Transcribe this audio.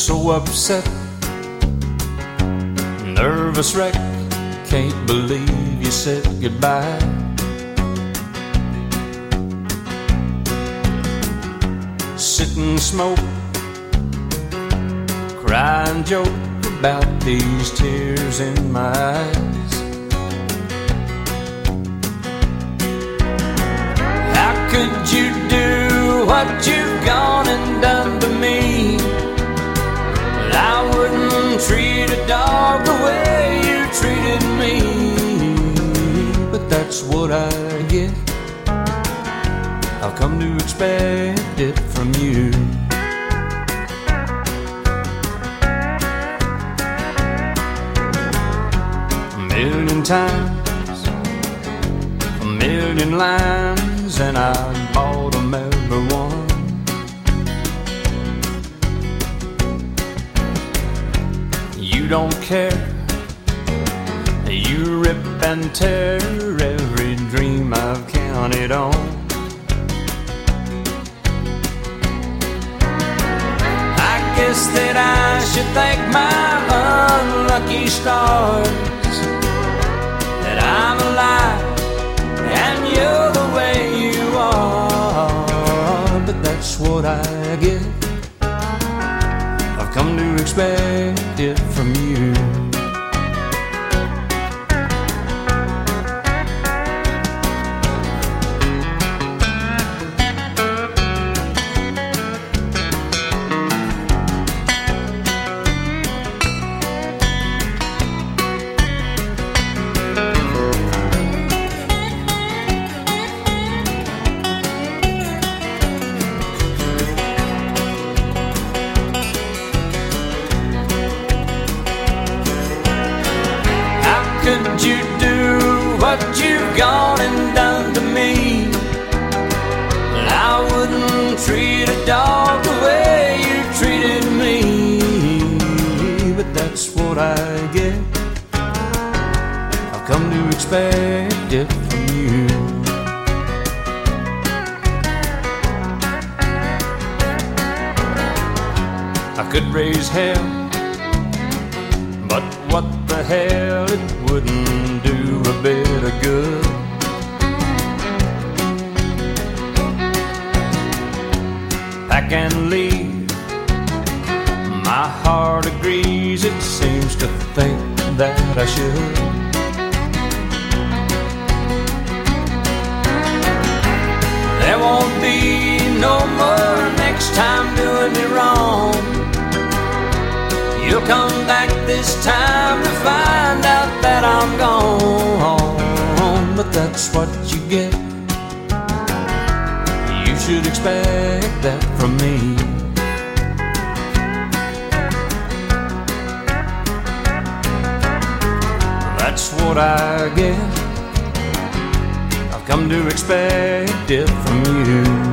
so upset, nervous wreck, can't believe you said goodbye. Sit and smoke, cry and joke about these tears in my eyes. How could you do what you've gone and done to me? But I wouldn't treat a dog the way you treated me. But that's what I get, I've come to expect it from you. A million times, a million lines, and I bought them every one. You don't care, you rip and tear every dream I've counted on. I guess that I should thank my unlucky stars that I'm alive and you're the way you are. But that's what I get, I've come to expect it from you. Could you do what you've gone and done to me? But I wouldn't treat a dog the way you treated me. But that's what I get, I've come to expect it from you. I could raise hell, but what the hell, it wouldn't do a bit of good. Pack and leave, my heart agrees, it seems to think that I should. There won't be no more next time doing me wrong. You'll come back this time to find out that I'm gone. But that's what you get, you should expect that from me. That's what I get, I've come to expect it from you.